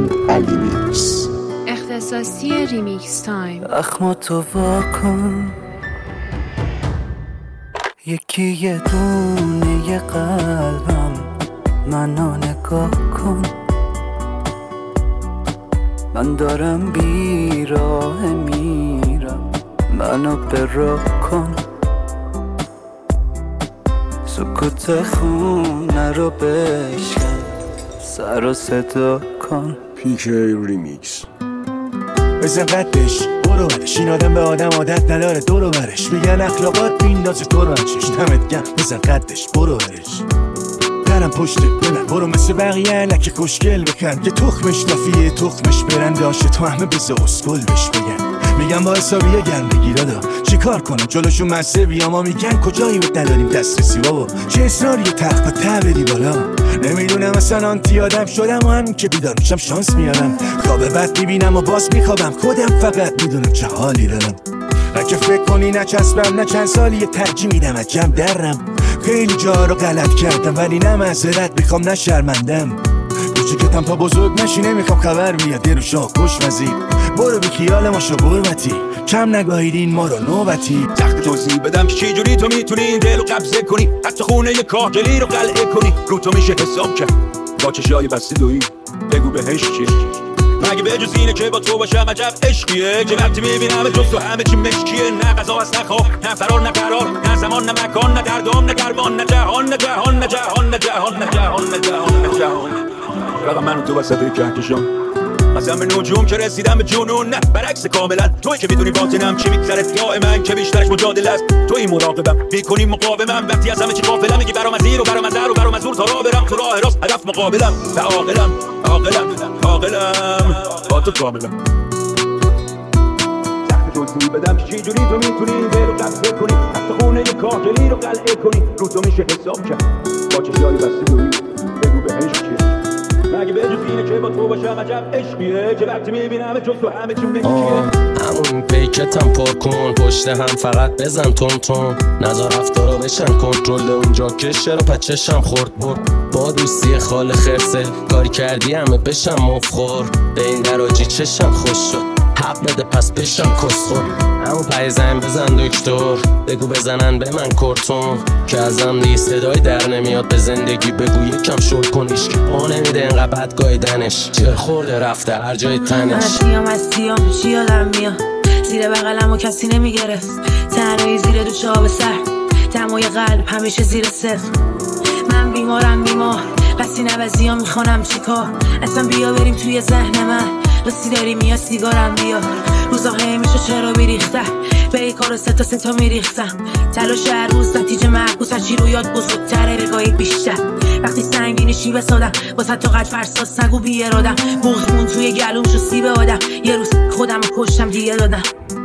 علی میکس. اختصاصی ریمیکس تایم. اخماتو واکن، یکی یه دونه ی قلبم، منو نگاه کن. من دارم بیراه میرم، منو براه کن. سکوت خونه رو بشکن، سر و صدا کن. پیک ریمیکس. بزن قدش برو برش، این آدم به آدم عادت نداره دورو برش. میگن اخلاقات بیندازه تو رو چش، دمت گم بزن قدش برو برش. درم پشته بلن برو مثل بقیه لکه کشگل بکن. که تخمش نافیه تخمش برنداشه، تو همه بزه اسکل بش بگن. میگن با حسابیه گرم بگیره دا چی کار کنم جلوشون مزه بیا. ما میگن کجایی بهت نداریم دسترسی بابا، چه اصراری تخت ته بدی بالا. نمیدونم اصلا آنتی آدم شدم و همین که بیدار میشم شانس میارم. خواب بد میبینم و باز میخوابم، خودم فقط میدونم چه حالی دارم. اگه فکر کنی نچسبم نه چند سالی یه ترجیح میدم از جمع درم. خیلی جا رو غلط کردم ولی نه معذرت میخوام نه شرمندم. کوچیکتم تا بزرگ نشی نمیخوام خبر بیاد یه رو شاه خوشمزی. برو بی خیال ما شو برمتی، کم نگاهیدین ما رو نوبتی. سخت توضیح بدم که چی جوری تو میتونی این دل رو قبضه کنی، حتی خونه یه کاهگلی رو قلعه کنی. رو تو میشه حساب کرد با چشای بسته دویی، بگو بهش چیه. مگه به جز اینه که با تو باشم عجب عشقیه، که وقتی میبینم جز تو همه چی مشکیه. نه غذا هست نه خواب نه فرار نه قرار، نه زمان نه مکان نه دردام نه گرمان، نه جهان نه جهان نه جهان نه جهان نه جهان نه جهان نه جهان. فقط من و تو وسط کهکشان، مثلا به نجوم که رسیدم به جنون. نه برعکس کاملا توی که میدونی باطنم چی میگذره دائما، که بیشترش مجادله است. توی مراقبم میکنی مقاومم، وقتی از همه چی غافلم میگی برام از این و برام از در و برام از اون. تا راه برم تو راه راست هدف مقابلم و عاقلم عاقلم با تو کاملم. سخت توضیح بدم که چی جوری تو میتونی این دل رو قبضه کنی، حتی خونه یه کاهگلی رو قلعه کنی. رو تو میشه حساب کرد با چشای بسته دویی، بگو بهش چیه. مگه به جز اینه که با تو باشم عجب عشقیه، که وقتی میبینم جز تو همه چی مشکیه. همون پیکتم پر کن، پشت هم فقط بزن تون تون. نظر رفتارا بشن کنترل اونجا که شروع پچشم خورد برد. با دوستی خال خرسه کاری کردی همه بشم مفخور. به این دراجی چشم خوش شد حق بده پس بشم کسخور. همون پای زن بزن دکتر، بگو بزنن به من کرتون. که ازم نیست صدای در نمیاد، به زندگی بگو یکم شل کنیش. که پا نمیده اینقدر بد گایدنش، چه خورده رفته هر جای تنش. از سیام چی یادم میاد، زیر بغلم و کسی نمیگرفت. تنهایی زیر دوش آب سر، دمای قلب همیشه زیر صفر. من بیمارم بیمار، پس این عوضی ها میخوانم چی کار. اصلا بیا بریم توی ذهن من، رسی داریم یا سیگارم بیار. روزا همیشه چرا بیریختن، به ای کار ستا میریختم. تلاش هر روز نتیجه معکوس، هرچی رو یاد بزرگتره بگاهی بیشتر. وقتی سنگینی شی بسادم واسه تا قد فرساس نگو بی ارادم. بغزمون توی گلوم شو سیب آدم، یه روز خودم رو کشتم دیگه دادم.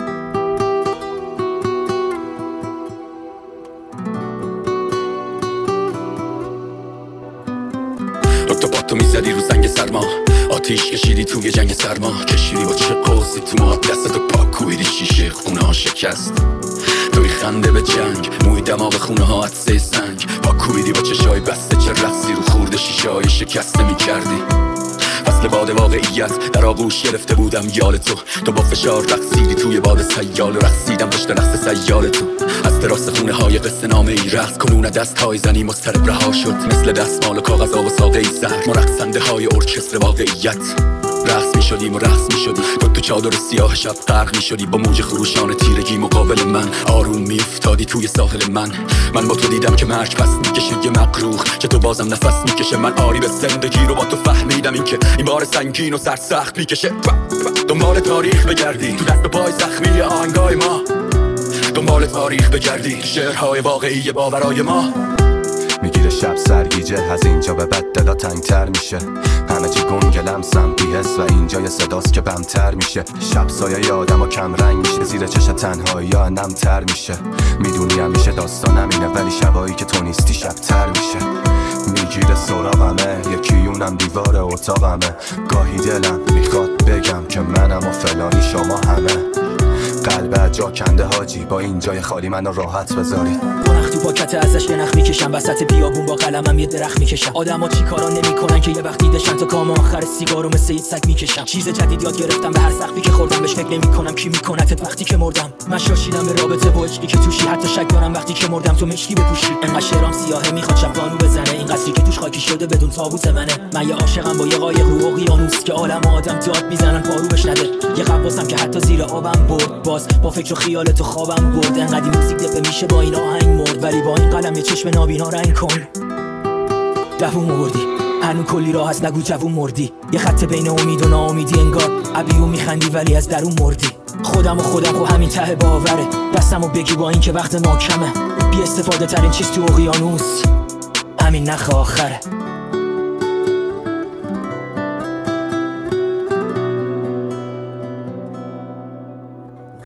تو میزدی رو زنگ سرما، آتیش کشیدی توی جنگ سرما. کشیدی با چه قوسی تو ما، دستتو پاکویدی شیشه خونه ها شکست. توی خنده به جنگ، موی دماغ خونه ها عطسه سنگ. پاکویدی با چشای بسته، چه رقصی رو خورده شیشه های شکسته میکردی. فصل باد واقعیت در آغوش گرفته بودم یال تو با فشار رقصیدی توی باد سیال. رقصیدم پشت رقص سیال تو، از تراس خونه های قصه نامه ای رقص کنون. دست های زنی مضطرب رها شد، مثل دستمال و کاغذ و ساقه ای سر. ما رقصنده های ارکستر واقعیت رقص می شدیم و رقص می شدی. تو چادر سیاه شب غرق می شدی، با موج خروشان تیرگی مقابل من. آروم می افتادی توی ساحل من با تو دیدم که مرگ پس می کشه یه مقروخ، که تو بازم نفس می کشه. من آری به زندگی رو با تو فهمیدم، این که این بار سنگین و سرسخت می کشه. دنبال تاریخ بگردی تو دست و پای زخمی آهنگای ما، دنبال تاریخ بگردی شعرهای واقعی باورای ما. میگیره شب سرگیجه، از اینجا به بعد دلا تنگتر میشه. همه چی گنگ لمسم بی‌حس و اینجا یه صداست که بمتر میشه. شب سایه یادم و کم رنگ میشه، زیر چش تنهایی ها نمتر میشه. میدونی همیشه داستانم اینه، ولی شبایی که تو نیستی شبتر میشه. میگیره سراغمه، یکی اونم دیوار اتاقمه. گاهی دلم میخواد بگم که منم و فلانی شما همه. قلبه جا کنده حاجی، با این جای خالی منو راحت بذاری. گناه تو پاکت ازش یه نخ میکشم، وسط بیابون با قلمم یه درخت میکشم. آدما چی کارا نمیکنن که یه وقت دیدشن تا کام آخر سیگارو مثل یه سگ میکشم. چیز جدید یاد گرفتم، به هر سختی که خوردم بهش فکر نمیکنم کی میکنتت وقتی که مردم. من شاشیدم به رابطه با عشقی که توشی، حتی شک دارم وقتی که مردم تو مشکی بپوشی. انقدر شعرام سیاهه میخواد شب قانو بزنه، این قصری که توش خاکی شده بدون تابوت منه. من یه عاشقم با یه قایق رو اقیانوس که عالم آدم داد میزنن پارو بش نده. یه قواصم که حتی زیر آبم برد، باز با فکر و خیال تو خوابم برد. انقدر موزیک دپه میشه با این آهنگ مرد، ولی با این قلم یه چشم نابینا رنگ کن. دووم مردی هنو کلی راه هست، نگو جوون مردی. یه خط بین امید و ناامیدی، انگار ابیو میخندی ولی از درون مردی. خودم خب همین ته باوره، دستمو بگی با این که وقت ما کمه. بی استفاده ترین چیز تو اقیانوس همین نخ آخره.